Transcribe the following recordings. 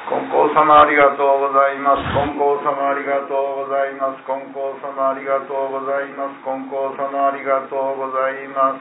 金光様ありがとうございます。金光様ありがとうございます。金光様ありがとうございます。金光様ありがとうございます。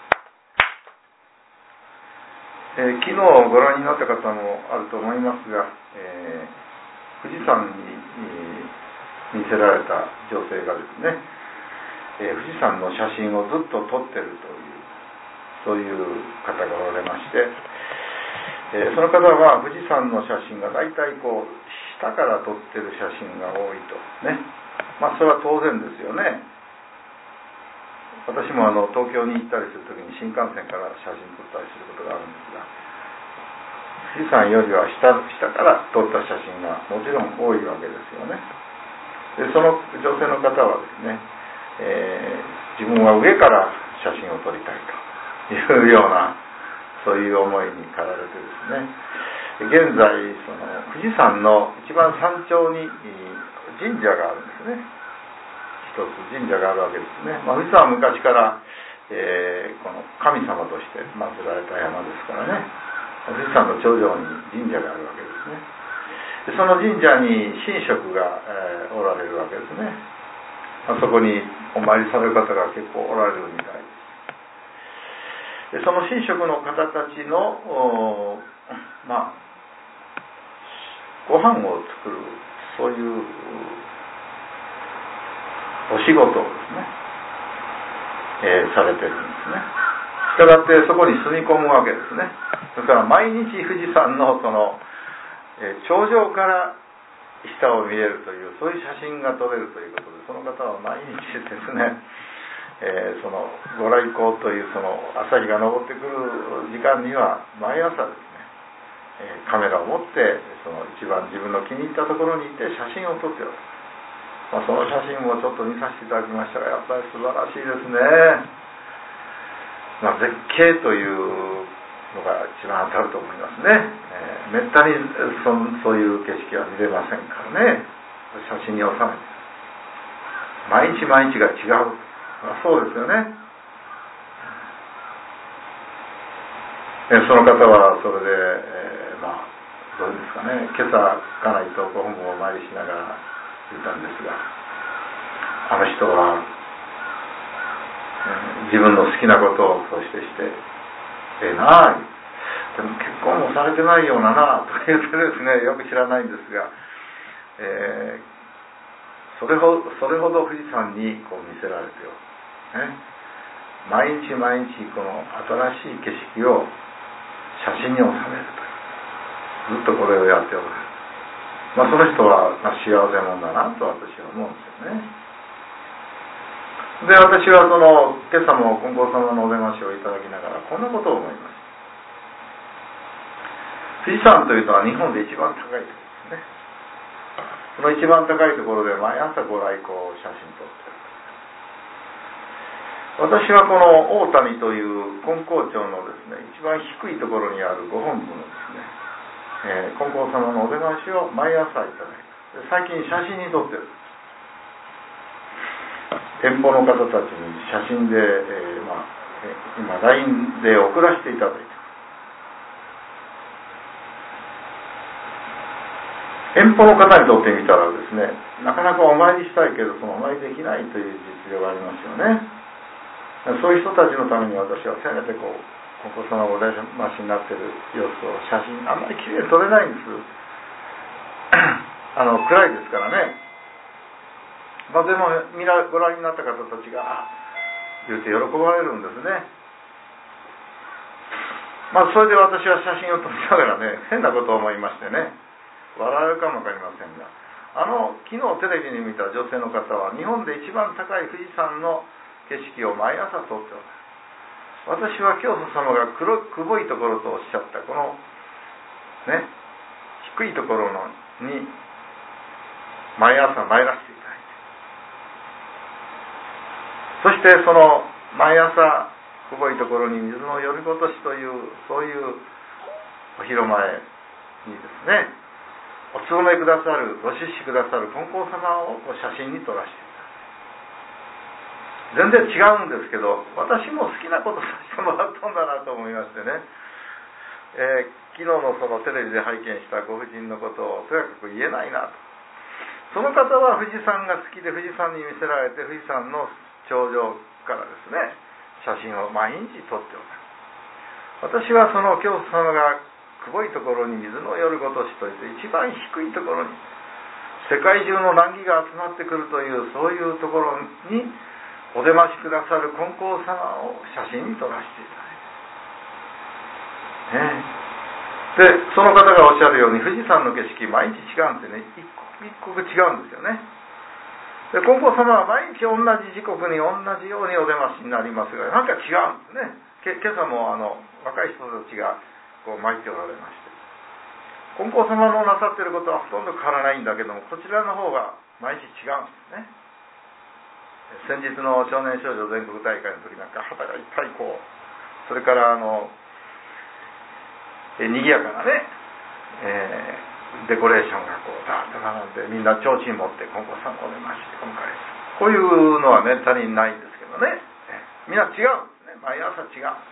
昨日ご覧になった方もあると思いますが、富士山に見せられた女性がですね、富士山の写真をずっと撮ってるというそういう方がおられまして、その方は富士山の写真が大体こう下から撮ってる写真が多いとね、それは当然ですよね。私も東京に行ったりするときに新幹線から写真撮ったりすることがあるんですが、富士山よりは下から撮った写真がもちろん多いわけですよね。でその女性の方はですね、自分は上から写真を撮りたいというようなそういう思いに駆られてですね、現在その富士山の一番山頂に神社があるんですね。一つ神社があるわけですね。富士山は昔から、この神様として祀られた山ですからね、富士山の頂上に神社があるわけですね。でその神社に神職が、おられるわけですね。そこにお参りされる方が結構おられるみたいで、その神職の方たちのご飯を作るそういうお仕事をですね、されてるんですね。したがってそこに住み込むわけですね。だから毎日富士山のその、頂上から下を見れるというそういう写真が撮れるということで、その方は毎日ですね、そのご来光というその朝日が昇ってくる時間には毎朝ですね、カメラを持ってその一番自分の気に入ったところに行って写真を撮っておる。その写真もちょっと見させていただきましたが、やっぱり素晴らしいですね。絶景というのが一番当たると思いますね。めったにそういう景色は見れませんからね。写真に収めて毎日毎日が違う。そうですよね。その方はそれで、どうですかね、今朝家内とご本部をお参りしながら言ったんですが、あの人は、自分の好きなことをそしてなあ、でも結婚もされてないようななと言ってですね、よく知らないんですが、それほど富士山にこう見せられてよ、毎日毎日この新しい景色を写真に収めるという、ずっとこれをやっておられる。その人は幸せ者だなと私は思うんですよね。で、私はその今朝も金光様のお出ましをいただきながらこんなことを思いました。富士山というのは日本で一番高いところですね。その一番高いところで毎朝ご来光を写真撮っている。私はこの大谷という金光町のですね、一番低いところにあるご本部のですね、金光様のお出ましを毎朝いただいて、最近写真に撮ってる。店舗の方たちに写真で、今 LINE で送らせていただいて、遠方の方にとってみたらですね、なかなかお参りしたいけどそのお参りできないという実情がありますよね。そういう人たちのために私はせめてこう金光様がお出ましになっている様子を写真あんまりきれいに撮れないんです。暗いですからね。でもご覧になった方たちが言うて喜ばれるんですね。それで私は写真を撮りながらね、変なことを思いましてね、笑われるかもわかりませんが、昨日テレビに見た女性の方は日本で一番高い富士山の景色を毎朝撮っておる。私は教祖様がくぼいところとおっしゃったこのね、低いところに毎朝参らせていただいて、そしてその毎朝くぼいところに水の呼び落としというそういうお広間へにですね、お勤めくださるご出資くださる金光様を写真に撮らせていただいて、全然違うんですけど、私も好きなことさせてもらったんだなと思いましてね、昨昨日のそのテレビで拝見したご婦人のことをとやかく言えないなと。その方は富士山が好きで富士山に見せられて富士山の頂上からですね写真を毎日撮っておられる。私はその教祖様がくぼいところに水のよるごとしといて一番低いところに世界中の難儀が集まってくるというそういうところにお出ましくださる金光様を写真に撮らせていただいて、でその方がおっしゃるように富士山の景色毎日違うんですよね。一刻一刻違うんですよね。で金光様は毎日同じ時刻に同じようにお出ましになりますがなんか違うんですね。今朝も若い人たちがこう参っておられまして、金光様のなさっていることはほとんど変わらないんだけどもこちらの方が毎日違うんですね。先日の少年少女全国大会の時なんか旗がいっぱいこう、それから賑やかなね、デコレーションがこうダーッと並んでみんな提灯持って金光さんをお出まして今回こういうのはめったにないんですけどね、みんな違うんですね。毎朝違う。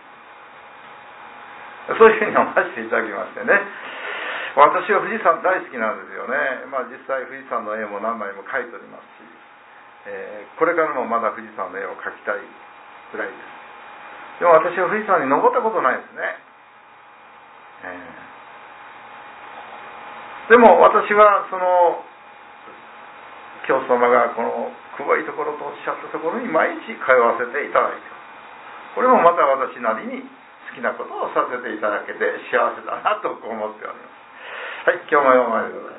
そういうふうに思わせていただきましてね、私は富士山大好きなんですよね。実際富士山の絵も何枚も描いておりますし、これからもまだ富士山の絵を描きたいぐらいです。でも私は富士山に登ったことないですね。でも私はその教祖様がこのくぼいところとおっしゃったところに毎日通わせていただいて、これもまた私なりに好きなことをさせていただけて幸せだなと思っております。はい、今日も読まれてください。